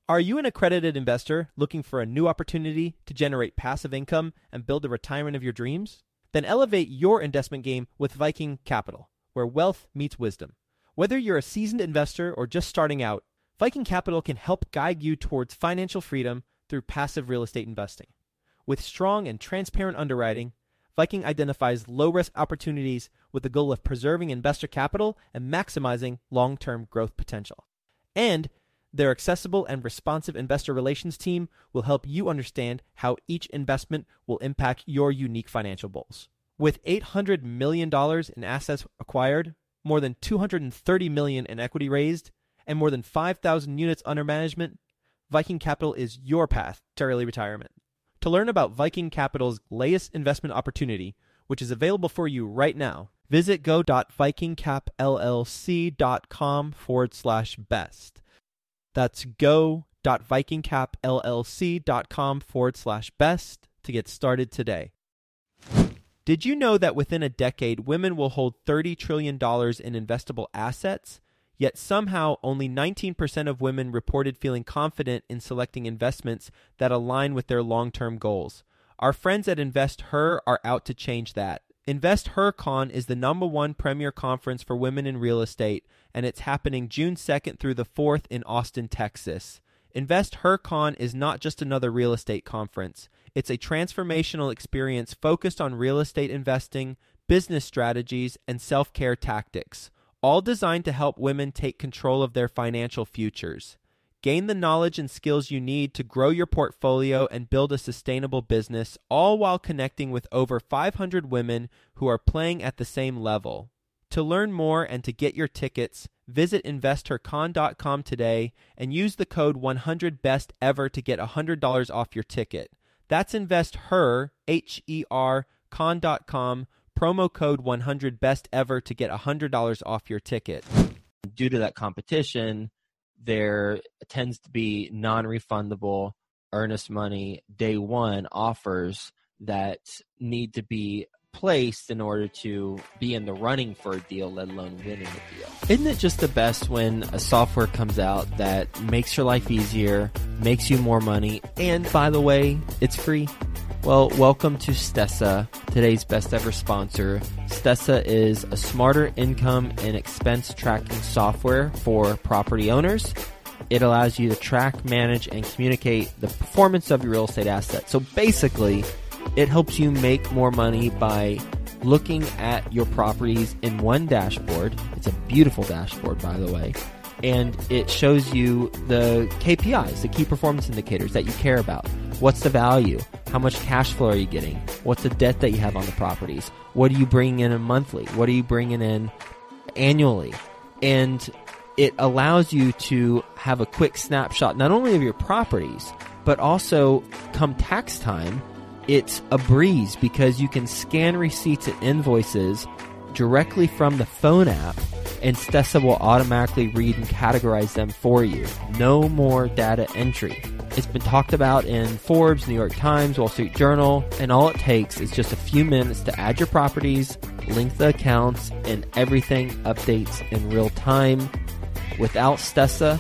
Are you an accredited investor looking for a new opportunity to generate passive income and build the retirement of your dreams? Then elevate your investment game with Viking Capital, where wealth meets wisdom. Whether you're a seasoned investor or just starting out, Viking Capital can help guide you towards financial freedom through passive real estate investing. With strong and transparent underwriting, Viking identifies low-risk opportunities with the goal of preserving investor capital and maximizing long-term growth potential. And their accessible and responsive investor relations team will help you understand how each investment will impact your unique financial goals. With $800 million in assets acquired, more than $230 million in equity raised, and more than 5,000 units under management, Viking Capital is your path to early retirement. To learn about Viking Capital's latest investment opportunity, which is available for you right now, visit go.vikingcapllc.com/best. That's go.vikingcapllc.com/best to get started today. Did you know that within a decade, women will hold $30 trillion in investable assets? Yet somehow only 19% of women reported feeling confident in selecting investments that align with their long-term goals. Our friends at InvestHer are out to change that. InvestHerCon is the #1 premier conference for women in real estate, and it's happening June 2nd through the 4th in Austin, Texas. InvestHerCon is not just another real estate conference. It's a transformational experience focused on real estate investing, business strategies, and self-care tactics, all designed to help women take control of their financial futures. Gain the knowledge and skills you need to grow your portfolio and build a sustainable business, all while connecting with over 500 women who are playing at the same level. To learn more and to get your tickets, visit InvestHerCon.com today and use the code 100BESTEVER to get $100 off your ticket. That's InvestHer, H-E-R, con.com, promo code 100BESTEVER to get $100 off your ticket. Due to that competition, there tends to be non-refundable earnest money day one offers that need to be placed in order to be in the running for a deal, let alone winning a deal. Isn't it just the best when a software comes out that makes your life easier, makes you more money, and by the way, it's free? Well, welcome to Stessa, today's best ever sponsor. Stessa is a smarter income and expense tracking software for property owners. It allows you to track, manage, and communicate the performance of your real estate assets. So basically, it helps you make more money by looking at your properties in one dashboard. It's a beautiful dashboard, by the way. And it shows you the KPIs, the key performance indicators that you care about. What's the value? How much cash flow are you getting? What's the debt that you have on the properties? What are you bringing in monthly? What are you bringing in annually? And it allows you to have a quick snapshot, not only of your properties, but also come tax time, it's a breeze because you can scan receipts and invoices directly from the phone app, and Stessa will automatically read and categorize them for you. No more data entry. It's been talked about in Forbes, New York Times, Wall Street Journal, and all it takes is just a few minutes to add your properties, link the accounts, and everything updates in real time. Without Stessa,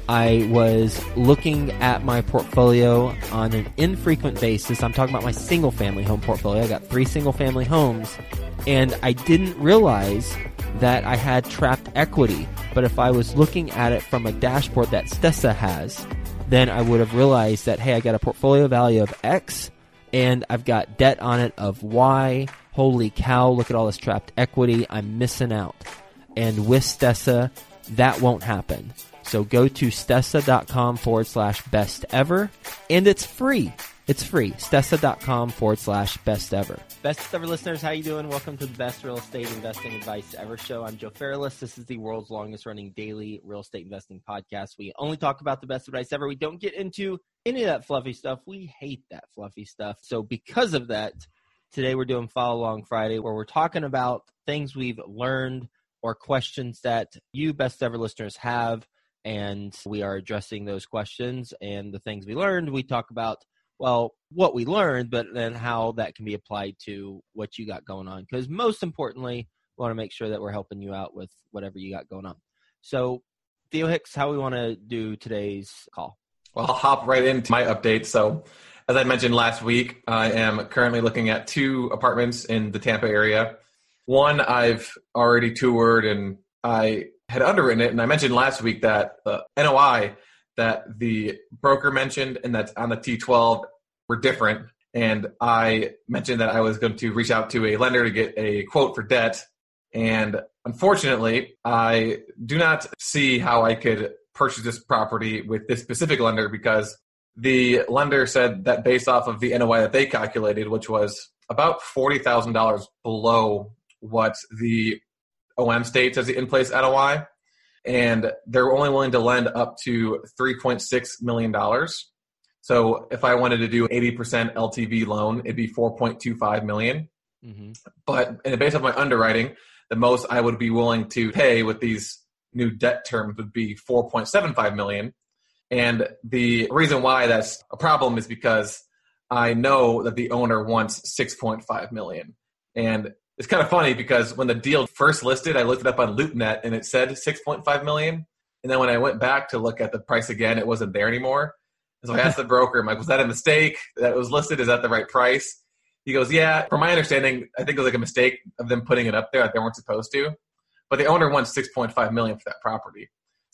I was looking at my portfolio on an infrequent basis. I'm talking about my single-family home portfolio. I got 3 single-family homes, and I didn't realize that I had trapped equity. But if I was looking at it from a dashboard that Stessa has, then I would have realized that, hey, I got a portfolio value of X, and I've got debt on it of Y. Holy cow, look at all this trapped equity. I'm missing out. And with Stessa, that won't happen. So go to stessa.com/bestever, and it's free. It's free. Stessa.com/bestever. Best ever listeners, how you doing? Welcome to the Best Real Estate Investing Advice Ever show. I'm Joe Fairless. This is the world's longest running daily real estate investing podcast. We only talk about the best advice ever. We don't get into any of that fluffy stuff. We hate that fluffy stuff. So because of that, today we're doing Follow Along Friday, where we're talking about things we've learned or questions that you best ever listeners have. And we are addressing those questions and the things we learned. We talk about, well, what we learned, but then how that can be applied to what you got going on. Because most importantly, we want to make sure that we're helping you out with whatever you got going on. So, Theo Hicks, how we want to do today's call? Well, I'll hop right into my update. So, as I mentioned last week, I am currently looking at 2 apartments in the Tampa area. One I've already toured and I had underwritten it. And I mentioned last week that the NOI that the broker mentioned and that's on the T12 were different. And I mentioned that I was going to reach out to a lender to get a quote for debt. And unfortunately, I do not see how I could purchase this property with this specific lender because the lender said that based off of the NOI that they calculated, which was about $40,000 below what the OM states as the in-place NOI, and they're only willing to lend up to $3.6 million. So if I wanted to do 80% LTV loan, it'd be $4.25 million. Mm-hmm. But based off my underwriting, the most I would be willing to pay with these new debt terms would be $4.75 million. And the reason why that's a problem is because I know that the owner wants $6.5 million. And it's kind of funny because when the deal first listed, I looked it up on LoopNet and it said $6.5 million. And then when I went back to look at the price again, it wasn't there anymore. And so I asked the broker, I'm like, was that a mistake that it was listed? Is that the right price? He goes, yeah, from my understanding, I think it was like a mistake of them putting it up there that they weren't supposed to. But the owner wants $6.5 million for that property.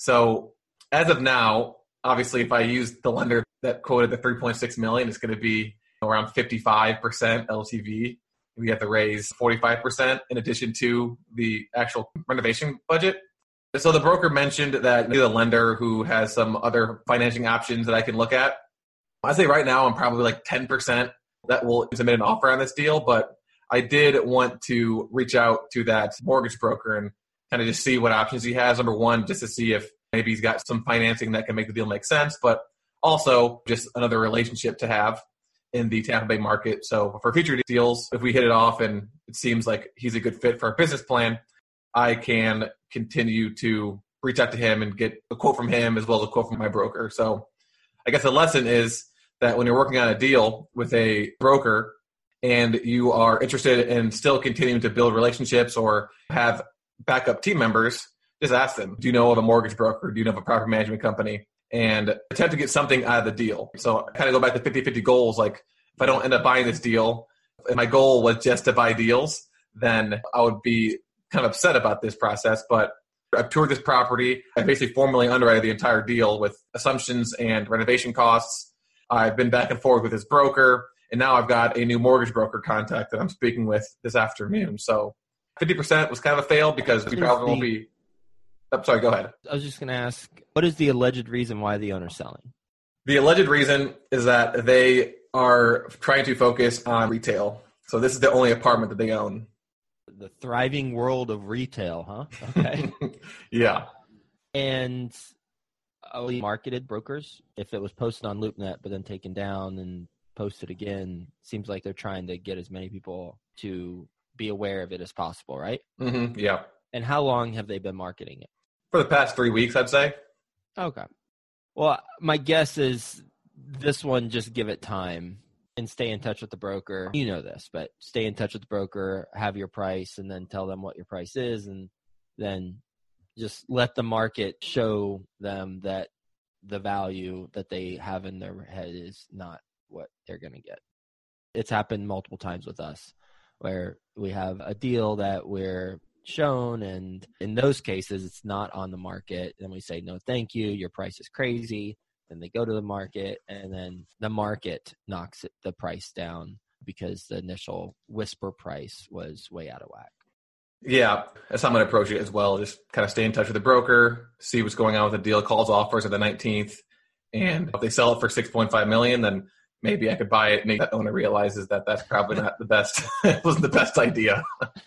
So as of now, obviously, if I use the lender that quoted the $3.6 million, it's going to be around 55% LTV. We have to raise 45% in addition to the actual renovation budget. So the broker mentioned that the lender who has some other financing options that I can look at. I say right now I'm probably like 10% that will submit an offer on this deal, but I did want to reach out to that mortgage broker and kind of just see what options he has. Number one, just to see if maybe he's got some financing that can make the deal make sense, but also just another relationship to have in the Tampa Bay market. So for future deals, if we hit it off and it seems like he's a good fit for our business plan, I can continue to reach out to him and get a quote from him as well as a quote from my broker. So I guess the lesson is that when you're working on a deal with a broker and you are interested in still continuing to build relationships or have backup team members, just ask them, do you know of a mortgage broker? Do you know of a property management company? And attempt to get something out of the deal. So I kind of go back to 50-50 goals. Like if I don't end up buying this deal, if my goal was just to buy deals, then I would be kind of upset about this process. But I've toured this property. I basically formally underwritten the entire deal with assumptions and renovation costs. I've been back and forth with his broker, and now I've got a new mortgage broker contact that I'm speaking with this afternoon. So 50% was kind of a fail because we probably won't be. I'm sorry, go ahead. I was just going to ask, what is the alleged reason why the owner's selling? The alleged reason is that they are trying to focus on retail. So this is the only apartment that they own. The thriving world of retail, huh? Okay. Yeah. And marketed brokers, if it was posted on LoopNet but then taken down and posted again, seems like they're trying to get as many people to be aware of it as possible, right? Mm-hmm. Yeah. And how long have they been marketing it? For the past 3 weeks, I'd say. Okay. Well, my guess is this one, just give it time and stay in touch with the broker. You know this, but stay in touch with the broker, have your price, and then tell them what your price is, and then just let the market show them that the value that they have in their head is not what they're going to get. It's happened multiple times with us where we have a deal that we're shown, and in those cases it's not on the market, and we say no thank you, your price is crazy. Then they go to the market, and then the market knocks the price down because the initial whisper price was way out of whack. Yeah, that's how I'm going to approach it as well. Just kind of stay in touch with the broker, see what's going on with the deal, calls offers at the 19th, and if they sell it for $6.5 million, then maybe I could buy it. Maybe that owner realizes that that's probably not the best. It wasn't the best idea.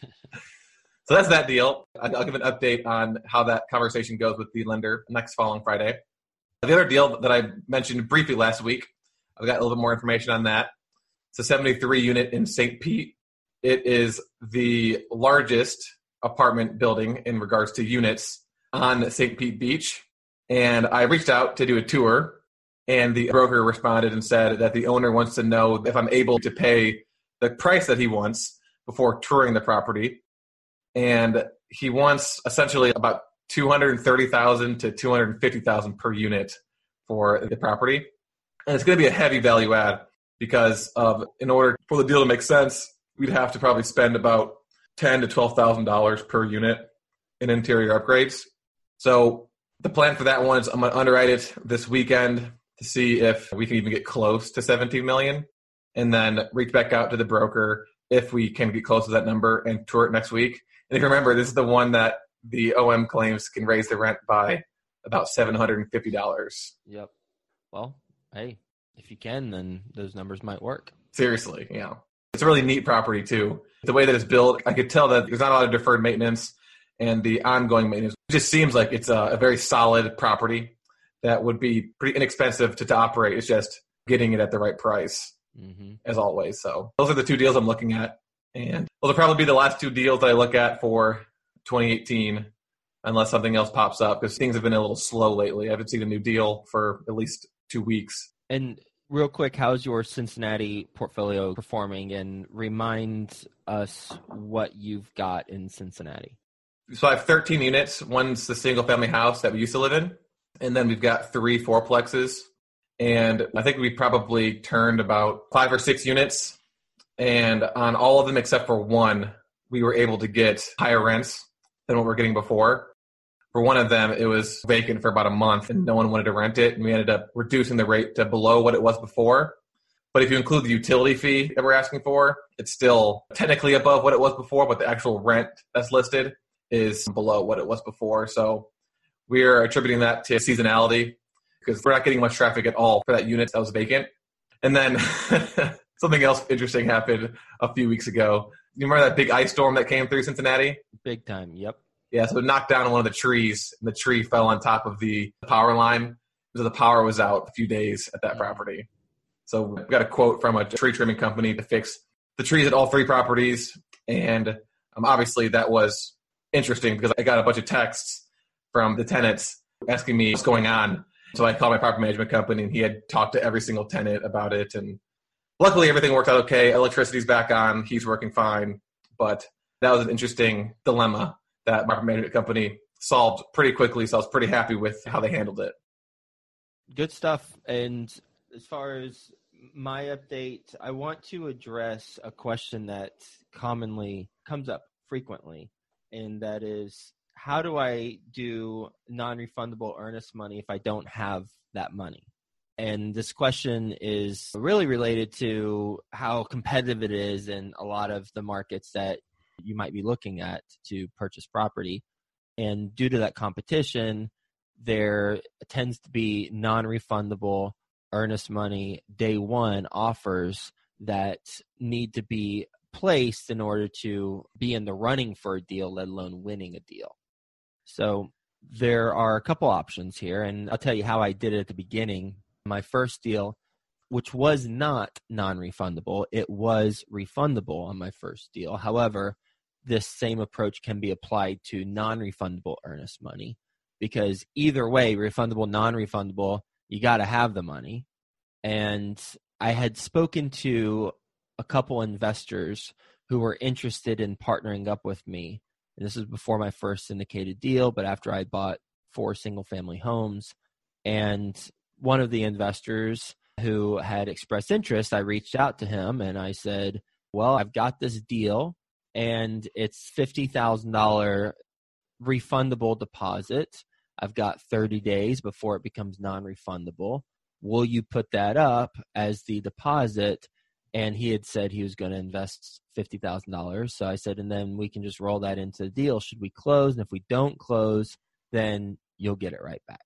So that's that deal. I'll give an update on how that conversation goes with the lender next following Friday. The other deal that I mentioned briefly last week, I've got a little bit more information on that. It's a 73 unit in St. Pete. It is the largest apartment building in regards to units on St. Pete Beach. And I reached out to do a tour, and the broker responded and said that the owner wants to know if I'm able to pay the price that he wants before touring the property. And he wants essentially about $230,000 to $250,000 per unit for the property. And it's going to be a heavy value add because in order for the deal to make sense, we'd have to probably spend about $10,000 to $12,000 per unit in interior upgrades. So the plan for that one is I'm going to underwrite it this weekend to see if we can even get close to $17 million, and then reach back out to the broker if we can get close to that number and tour it next week. And if you remember, this is the one that the OM claims can raise the rent by about $750. Yep. Well, hey, if you can, then those numbers might work. Seriously, yeah. It's a really neat property too. The way that it's built, I could tell that there's not a lot of deferred maintenance, and the ongoing maintenance just seems like it's a very solid property that would be pretty inexpensive to operate. It's just getting it at the right price, as always. So those are the two deals I'm looking at. And those will probably be the last two deals that I look at for 2018, unless something else pops up, because things have been a little slow lately. I haven't seen a new deal for at least 2 weeks. And real quick, how's your Cincinnati portfolio performing? And remind us what you've got in Cincinnati. So I have 13 units. One's the single-family house that we used to live in. And then we've got 3 fourplexes. And I think we probably turned about 5 or 6 units. And on all of them except for one, we were able to get higher rents than what we were getting before. For one of them, it was vacant for about a month and no one wanted to rent it. And we ended up reducing the rate to below what it was before. But if you include the utility fee that we're asking for, it's still technically above what it was before, but the actual rent that's listed is below what it was before. So we're attributing that to seasonality because we're not getting much traffic at all for that unit that was vacant. And then something else interesting happened a few weeks ago. You remember that big ice storm that came through Cincinnati? Big time, yep. Yeah, so it knocked down one of the trees, and the tree fell on top of the power line. So the power was out a few days at that property. So we got a quote from a tree trimming company to fix the trees at all 3 properties. And obviously that was interesting because I got a bunch of texts from the tenants asking me what's going on. So I called my property management company, and he had talked to every single tenant about it. And luckily everything worked out okay. Electricity's back on. He's working fine. But that was an interesting dilemma that my management company solved pretty quickly. So I was pretty happy with how they handled it. Good stuff. And as far as my update, I want to address a question that commonly comes up frequently, and that is, how do I do non-refundable earnest money if I don't have that money? And this question is really related to how competitive it is in a lot of the markets that you might be looking at to purchase property. And due to that competition, there tends to be non-refundable earnest money day one offers that need to be placed in order to be in the running for a deal, let alone winning a deal. So there are a couple options here, and I'll tell you how I did it at the beginning. My first deal, which was not non-refundable, it was refundable on my first deal. However, this same approach can be applied to non-refundable earnest money, because either way, refundable, non-refundable, you got to have the money. And I had spoken to a couple investors who were interested in partnering up with me. And this was before my first syndicated deal, but after I bought 4 single-family homes. And one of the investors who had expressed interest, I reached out to him and I said, well, I've got this deal and it's $50,000 refundable deposit. I've got 30 days before it becomes non-refundable. Will you put that up as the deposit? And he had said he was going to invest $50,000. So I said, and then we can just roll that into the deal should we close. And if we don't close, then you'll get it right back.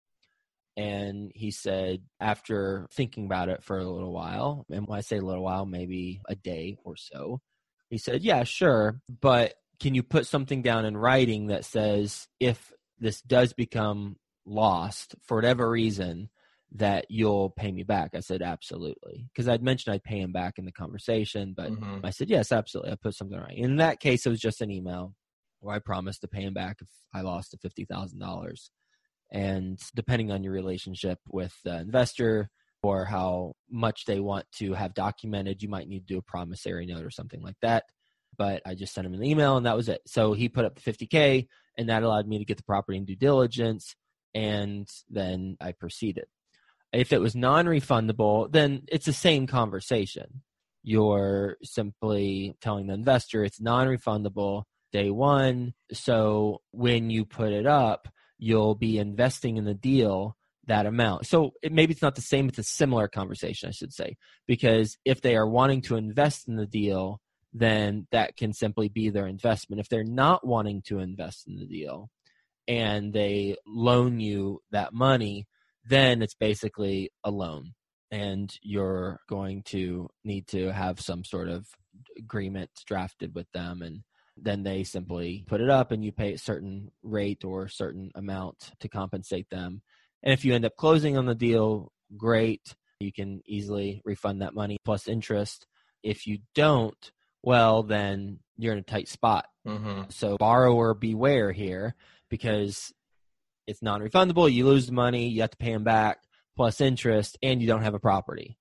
And he said, after thinking about it for a little while, and when I say a little while, maybe a day or so, he said, yeah, sure. But can you put something down in writing that says if this does become lost for whatever reason, that you'll pay me back? I said, absolutely. Because I'd mentioned I'd pay him back in the conversation, but I said, yes, absolutely. I put something right. In that case, it was just an email where I promised to pay him back if I lost the $50,000. And depending on your relationship with the investor or how much they want to have documented, you might need to do a promissory note or something like that. But I just sent him an email and that was it. So he put up the $50K and that allowed me to get the property in due diligence. And then I proceeded. If it was non-refundable, then it's the same conversation. You're simply telling the investor it's non-refundable day one. So when you put it up, you'll be investing in the deal that amount. So maybe it's not the same, it's a similar conversation, I should say, because if they are wanting to invest in the deal, then that can simply be their investment. If they're not wanting to invest in the deal and they loan you that money, then it's basically a loan. And you're going to need to have some sort of agreement drafted with them. And then they simply put it up and you pay a certain rate or a certain amount to compensate them. And if you end up closing on the deal, great. You can easily refund that money plus interest. If you don't, well, then you're in a tight spot. Mm-hmm. So borrower beware here, because it's non-refundable. You lose the money, you have to pay them back plus interest, and you don't have a property.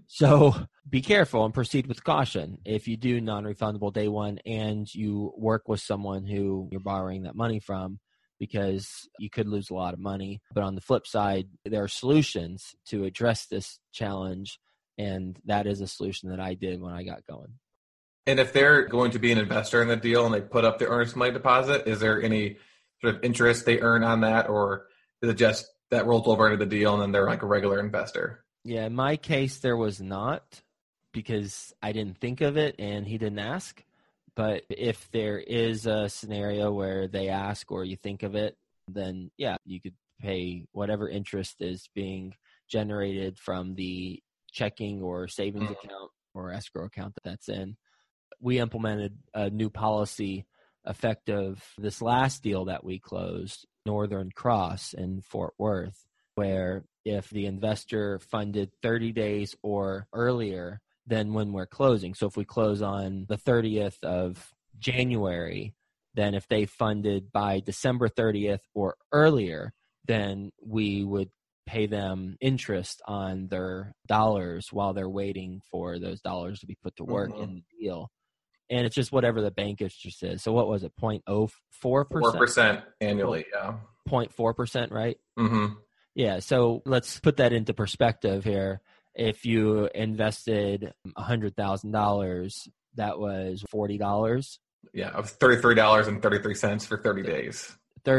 So be careful and proceed with caution. If you do non-refundable day one and you work with someone who you're borrowing that money from, because you could lose a lot of money. But on the flip side, there are solutions to address this challenge, and that is a solution that I did when I got going. And if they're going to be an investor in the deal and they put up the earnest money deposit, is there any sort of interest they earn on that, or is it just that rolls over into the deal and then they're like a regular investor? Yeah, in my case, there was not, because I didn't think of it and he didn't ask. But if there is a scenario where they ask or you think of it, then yeah, you could pay whatever interest is being generated from the checking or savings account or escrow account that's in. We implemented a new policy effective this last deal that we closed, Northern Cross in Fort Worth, where if the investor funded 30 days or earlier than when we're closing, so if we close on the 30th of January, then if they funded by December 30th or earlier, then we would pay them interest on their dollars while they're waiting for those dollars to be put to work in the deal. And it's just whatever the bank interest is. So what was it, 0.04%? 4% annually, yeah. 0.4%, right? Mm-hmm. Yeah, so let's put that into perspective here. If you invested $100,000, that was $40. Yeah, it was $33.33 for 30 days.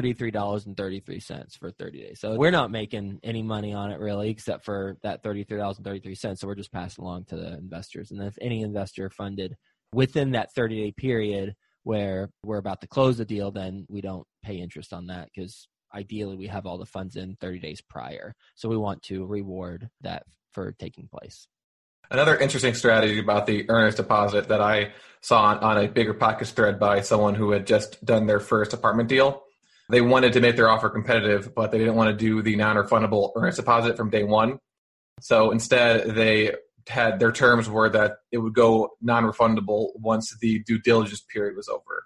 $33.33 for 30 days. So we're not making any money on it really, except for that $33.33. So we're just passing along to the investors. And if any investor funded within that 30-day period where we're about to close the deal, then we don't pay interest on that, because ideally we have all the funds in 30 days prior. So we want to reward that for taking place. Another interesting strategy about the earnest deposit that I saw on a Bigger Pockets thread by someone who had just done their first apartment deal. They wanted to make their offer competitive, but they didn't want to do the non-refundable earnest deposit from day one. So instead, they had their terms were that it would go non-refundable once the due diligence period was over.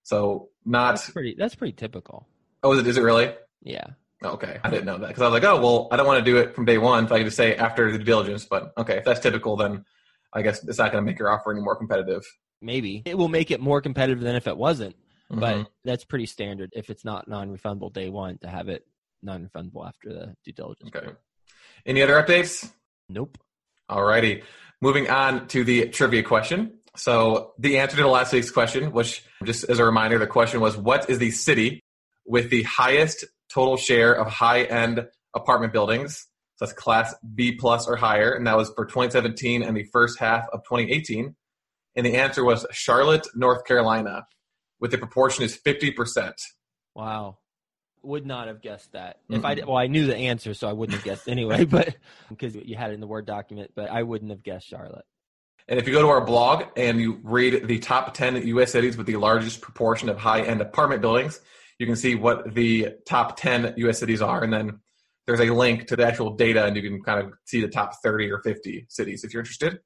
So That's pretty typical. Oh, is it really? Yeah. Okay, I didn't know that, because I was like, oh, well, I don't want to do it from day one, so I can just say after the due diligence. But okay, if that's typical, then I guess it's not going to make your offer any more competitive. Maybe. It will make it more competitive than if it wasn't, but that's pretty standard if it's not non-refundable day one to have it non-refundable after the due diligence. Okay. Any other updates? Nope. All righty. Moving on to the trivia question. So the answer to the last week's question, which just as a reminder, the question was, what is the city with the highest total share of high-end apartment buildings? So that's class B plus or higher. And that was for 2017 and the first half of 2018. And the answer was Charlotte, North Carolina, with the proportion is 50%. Wow. Would not have guessed that. If I knew the answer, so I wouldn't have guessed anyway, but because you had it in the Word document, but I wouldn't have guessed Charlotte. And if you go to our blog and you read the top 10 U.S. cities with the largest proportion of high-end apartment buildings, you can see what the top 10 U.S. cities are. And then there's a link to the actual data, and you can kind of see the top 30 or 50 cities if you're interested.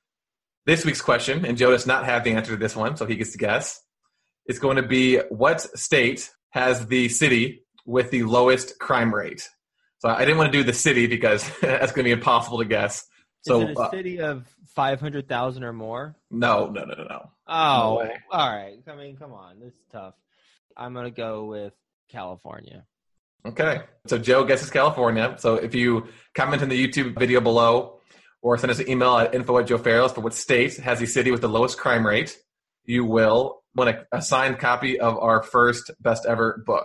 This week's question, and Joe does not have the answer to this one, so he gets to guess. It's going to be, what state has the city with the lowest crime rate? So I didn't want to do the city because that's going to be impossible to guess. So, is it a city of 500,000 or more? No. Oh, No way. All right. I mean, come on. This is tough. I'm going to go with California. Okay. So Joe guesses California. So if you comment in the YouTube video below or send us an email at info@joefairless for what state has the city with the lowest crime rate, you will win a signed copy of our first best ever book.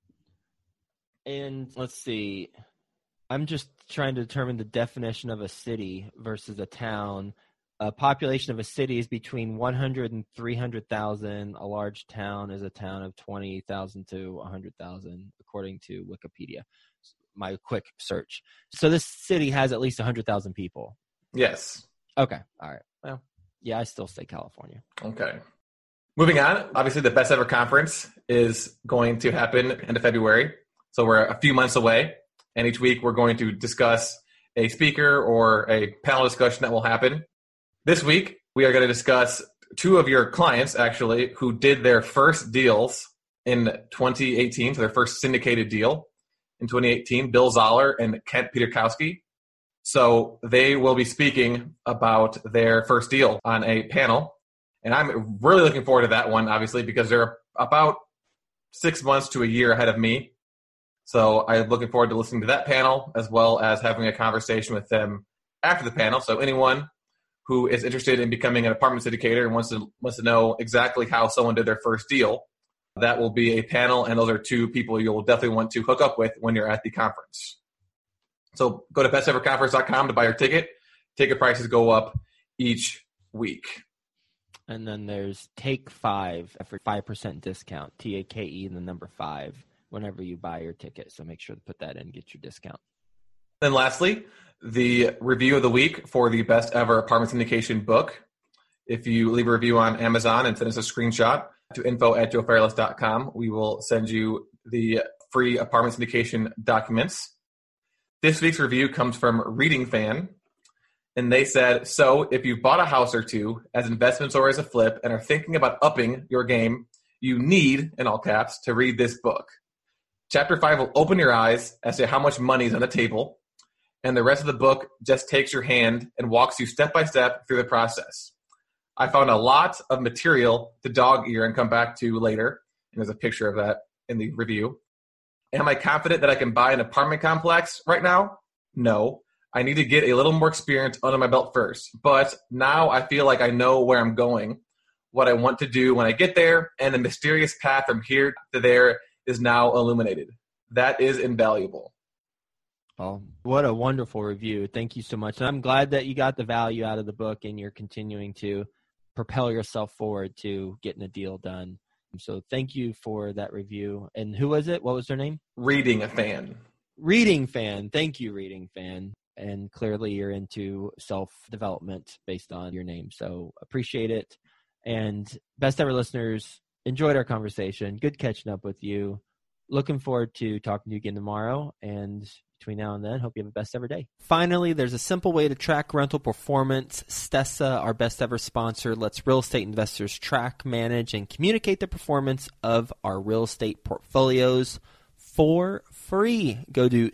And let's see. I'm just trying to determine the definition of a city versus a town. A population of a city is between 100 and 300,000. A large town is a town of 20,000 to 100,000, according to Wikipedia. My quick search. So this city has at least 100,000 people. Yes. Okay. All right. Well, yeah, I still say California. Okay. Moving on. Obviously, the Best Ever Conference is going to happen end of February. So we're a few months away. And each week we're going to discuss a speaker or a panel discussion that will happen. This week, we are going to discuss two of your clients, actually, who did their first deals in 2018, so their first syndicated deal in 2018, Bill Zoller and Kent Pietrkowski. So they will be speaking about their first deal on a panel. And I'm really looking forward to that one, obviously, because they're about 6 months to a year ahead of me. So I'm looking forward to listening to that panel as well as having a conversation with them after the panel. So anyone who is interested in becoming an apartment syndicator and wants to know exactly how someone did their first deal, that will be a panel, and those are two people you'll definitely want to hook up with when you're at the conference. So go to besteverconference.com to buy your ticket. Ticket prices go up each week. And then there's Take 5 for 5% discount, TAKE and the number 5, whenever you buy your ticket. So make sure to put that in and get your discount. Then lastly, the review of the week for the Best Ever Apartment Syndication book. If you leave a review on Amazon and send us a screenshot to info@joefairless.com, we will send you the free apartment syndication documents. This week's review comes from Reading Fan, and they said, so if you've bought a house or two as investments or as a flip and are thinking about upping your game, you need, in all caps, to read this book. Chapter 5 will open your eyes as to how much money is on the table, and the rest of the book just takes your hand and walks you step by step through the process. I found a lot of material to dog ear and come back to later, and there's a picture of that in the review. Am I confident that I can buy an apartment complex right now? No. I need to get a little more experience under my belt first, but now I feel like I know where I'm going, what I want to do when I get there, and the mysterious path from here to there is now illuminated. That is invaluable. Well, what a wonderful review. Thank you so much. And I'm glad that you got the value out of the book and you're continuing to propel yourself forward to getting a deal done. So thank you for that review. And who was it? What was their name? Reading Fan. Reading Fan. Thank you, Reading Fan. And clearly you're into self-development based on your name. So appreciate it. And Best Ever listeners, enjoyed our conversation. Good catching up with you. Looking forward to talking to you again tomorrow. And between now and then, hope you have a best ever day. Finally, there's a simple way to track rental performance. Stessa, our best ever sponsor, lets real estate investors track, manage, and communicate the performance of our real estate portfolios for free. Go to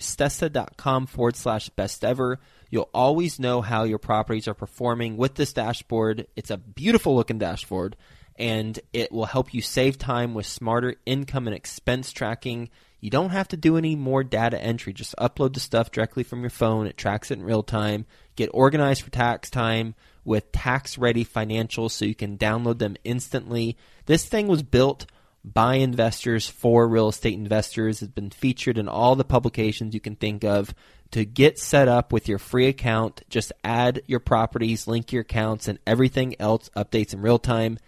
stessa.com/best ever. You'll always know how your properties are performing with this dashboard. It's a beautiful looking dashboard, and it will help you save time with smarter income and expense tracking. You don't have to do any more data entry. Just upload the stuff directly from your phone. It tracks it in real time. Get organized for tax time with tax-ready financials so you can download them instantly. This thing was built by investors for real estate investors. It's been featured in all the publications you can think of. To get set up with your free account, just add your properties, link your accounts, and everything else updates in real time.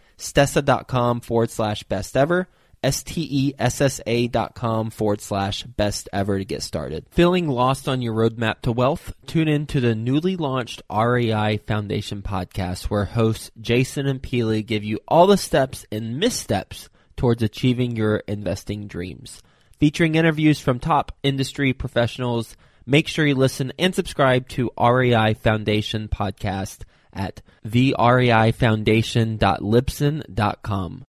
Stessa.com/best ever. STESSA.com/best ever to get started. Feeling lost on your roadmap to wealth? Tune in to the newly launched REI Foundation podcast, where hosts Jason and Peely give you all the steps and missteps towards achieving your investing dreams. Featuring interviews from top industry professionals, make sure you listen and subscribe to REI Foundation podcast at thereifoundation.libsyn.com.